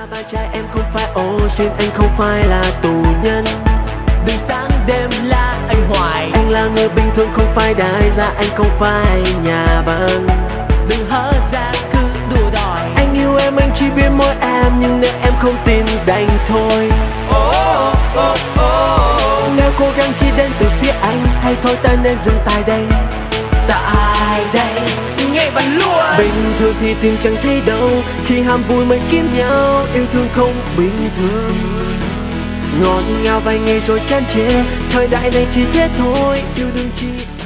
là bạn trai em không phải ô xin anh không phải là tù nhân. Đừng sáng đêm la anh hoài, anh là người bình thường không phải đại gia, anh không phải nhà băng. Đừng hở ra cứ đùa đòi, anh yêu em anh chỉ biết mỗi em, nhưng nếu em không tin đành thôi. Nếu cố gắng chỉ đến từ phía anh, hay thôi ta nên dừng tại đây. Tại đây nghe bạn luôn. Bình thường thì tình chẳng thấy đâu, khi ham vui mới kiếm nhau. Yêu thương không bình thường, ngọt ngào vài ngày rồi chán chê. Thời đại này chỉ thế thôi, yêu đương chỉ